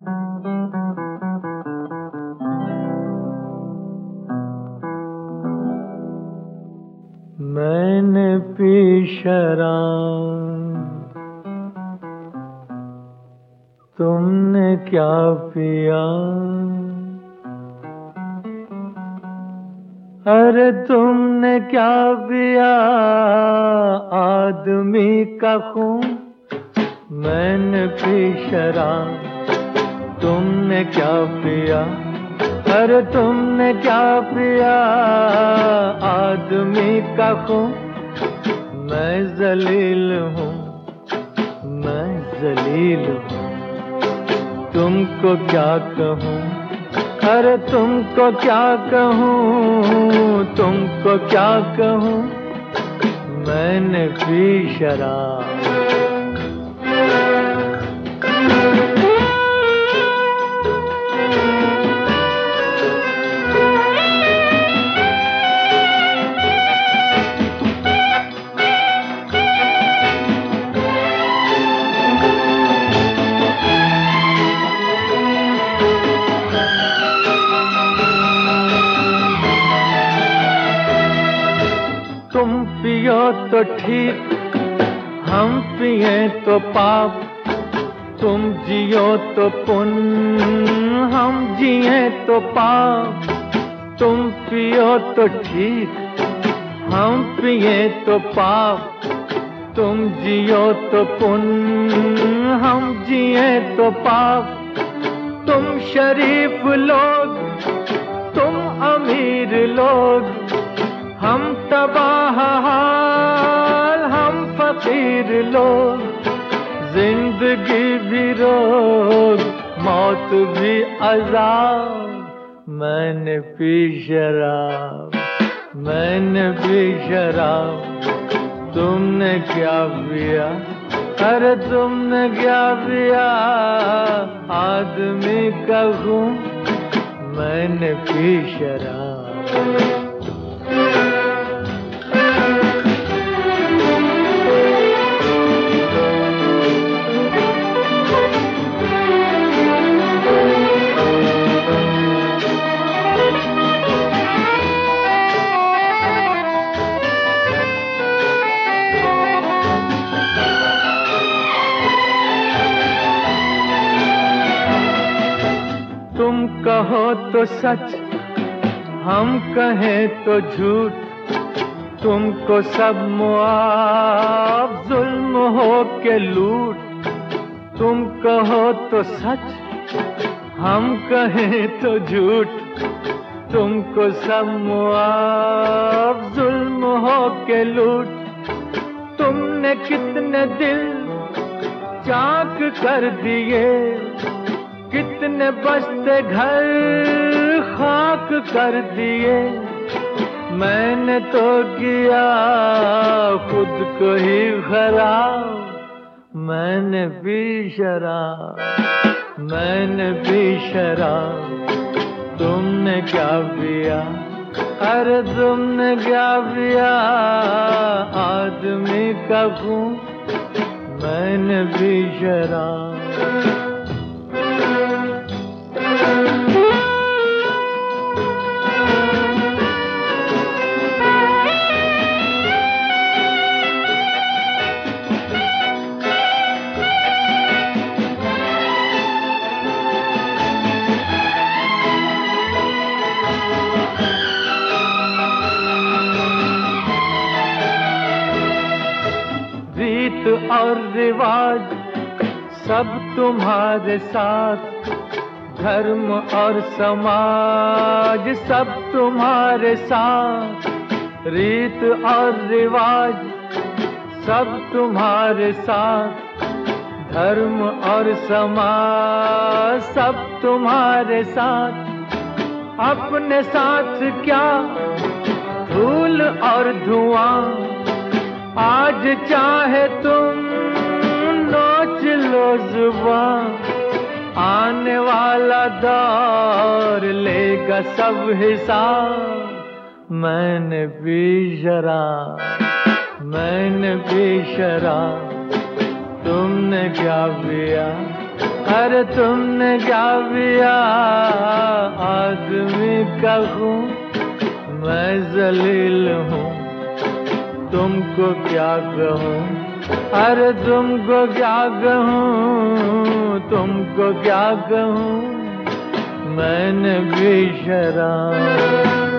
मैंने पी शराब, तुमने क्या पिया? अरे तुमने क्या पिया? आदमी का खून। मैंने पी शराब, तुमने क्या पिया? अरे तुमने क्या पिया? आदमी का खून। मैं जलील हूँ, मैं जलील हूँ, तुमको क्या कहूँ? अरे तुमको क्या कहूँ, तुमको क्या कहूँ? मैंने पी शराब। तुम पियो तो ठीक, हम पिए तो पाप। तुम जियो तो पुण्य, हम जिए तो पाप। तुम पियो तो ठीक, हम पिए तो पाप। तुम जियो तो पुण्य, हम जिए तो पाप। तुम शरीफ लोग, तुम अमीर लोग, हम तबाह हाल, हम फकीर लोग। जिंदगी भी रोग, मौत भी अज़ाब। मैंने पी शराब, मैंने पी शराब, तुमने क्या पिया? अरे तुमने क्या पिया? आदमी का खून। मैंने पी शराब। तुम कहो तो सच, हम कहें तो झूठ। तुमको सब मुआफ, जुल्म हो के लूट। तुम कहो तो सच, हम कहें तो झूठ। तुमको सब मुआफ, जुल्म हो के लूट। तुमने कितने दिल चाक कर दिए, कितने बसते घर खाक कर दिए। मैंने तो किया खुद को ही खराब। मैंने पी शराब, मैंने पी शराब, तुमने क्या पिया? अरे तुमने क्या पिया? आदमी का खून। मैंने पी शराब। रीत और रिवाज सब तुम्हारे साथ, धर्म और समाज सब तुम्हारे साथ। रीत और रिवाज सब तुम्हारे साथ, धर्म और समाज सब तुम्हारे साथ। अपने साथ क्या धूल और धुआं, आज चाहे तुम नोच लो जुबान। आने वाला दौर लेगा सब हिसाब। मैंने पी शराब, मैंने पी शराब, तुमने क्या पिया? अरे तुमने क्या पिया आदमी का खून, मैं जलील हूँ तुमको क्या कहूँ। अरे तुमको क्या कहूँ, तुमको क्या कहूँ, मैंने भी शराब